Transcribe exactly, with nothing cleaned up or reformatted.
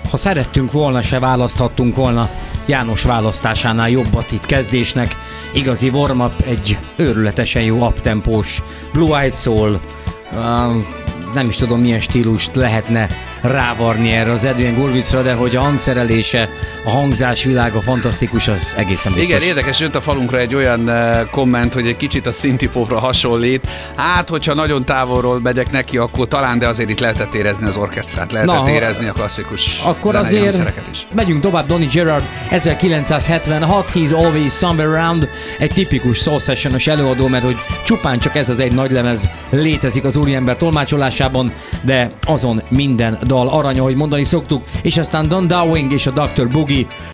Ha szerettünk volna, se választhattunk volna János választásánál jobbat itt kezdésnek. Igazi warm-up, egy őrületesen jó uptempós Blue Eyed Soul. Uh, nem is tudom, milyen stílust lehetne rávarni erre az Adrian Gurvitzra, de hogy a hangszerelése, a hangzás világa fantasztikus, az egészen biztos. Igen, érdekes, jött a falunkra egy olyan uh, komment, hogy egy kicsit a synthpopra hasonlít. Hát, hogyha nagyon távolról megyek neki, akkor talán, de azért itt lehetett érezni az orkesztrát, lehetett Na, érezni a klasszikus akkor azért is. Megyünk tovább. Donny Gerard, ezerkilencszázhetvenhat, He's Always Somewhere Around, egy tipikus soul session-os előadó, mert hogy csupán csak ez az egy nagy lemez létezik az úriember tolmácsolásában, de azon minden dal arany, ahogy mondani szoktuk, és aztán Don Dowling és a doktor Boogie.